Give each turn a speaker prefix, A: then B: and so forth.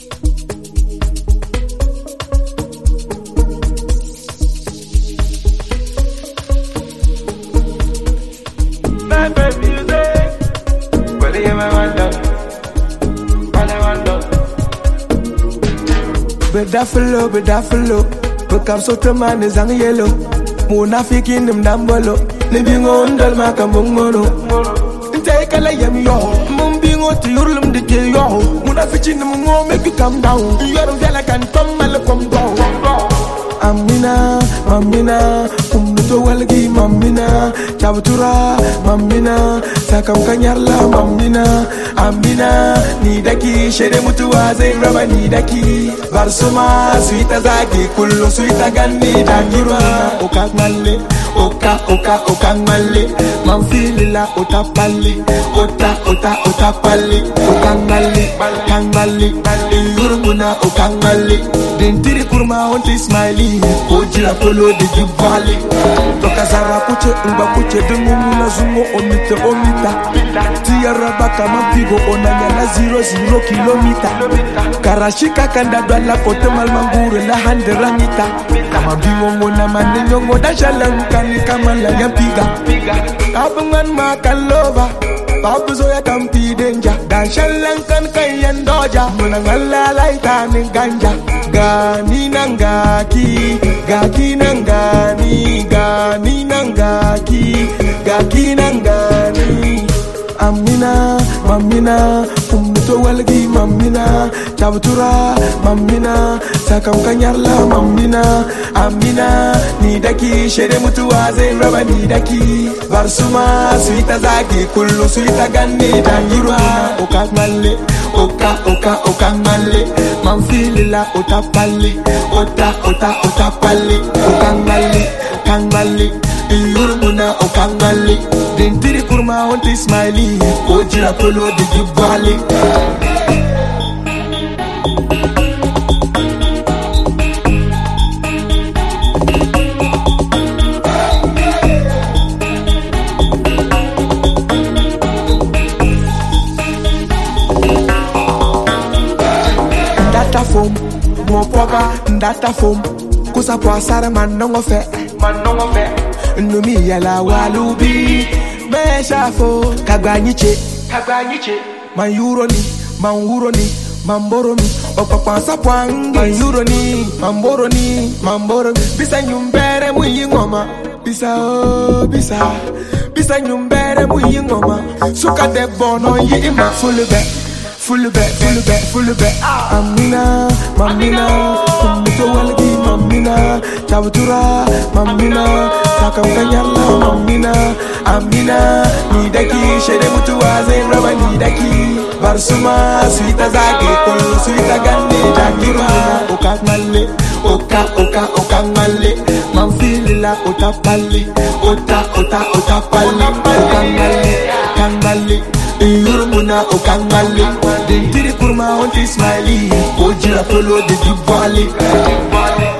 A: Bedafalo, bekam sote mane zang yellow. Munafiki nim dambolo, libingo ndal makambong mono. Intay kala yam yo, mumbingo tiurlum dike yo. Munafiki nim mo make you calm down. Yoru gala kan tomal kom down. Amina, mamina, umnuto walgi mamina, chabutura, mamina, sakam kanyarla mamina, amina, nidaki, shere mutuwa zai raba nidaki, barsuma, suita zaki, kullu suita ganni dangira, oka male, oka male, manfilila ota pali, ota pali, oka male, yurmuna oka male, dentiri kurma onti smiley. Ojila polo de jubali Toka zara kuche umba kuche Dengumuna zungo omita Tiara baka mampigo onanya na 0 kilomita Karashika kanda dwala kote malmangure la hande ranita Kama biwongo na manenyongo da shalankani kama la yampiga Kabungan makalova Babu zoya kampi denja Dan shalankan kayan doja Munangala laita ni ganja Gani nangaki Gaki nangani Gani nangaki Gaki nangani Amina, mamina Umnuto walgi mamina Chabutura, mamina Sakam kanyarla mamina Amina, nidaki Shere mutuwa zai raba nidaki Barsuma, suita zaki Kullu suita ganni dangira Oka male, oka male Manfilila ota pali Ota pali Oka male Yurmuna oka male Dentiri kurma onti smiley Ojila polo de jubali Data foam, mopoga, data foam Kusa poasara manongo fe Numi yala walubi Meshafo Kagbanyiche Man uroni, man uroni Man boromi Opapansa pwangi Man uroni, man boroni Bisa nyumbere muyi ngoma Bisa nyumbere muyi ngoma Suka de bono yi ima Full back Amina, mamina Umito walgi mamina Chabutura, mamina Sakam kanyarla mamina Amina, nidaki Shere mutuwa zai raba nidaki Barsuma, suita zaki Kullu suita ganni dangira Oka male Manfilila ota pali Ota pali Oka male Yurmuna oka male Dentiri kurma onti smiley Ojila polo de jubali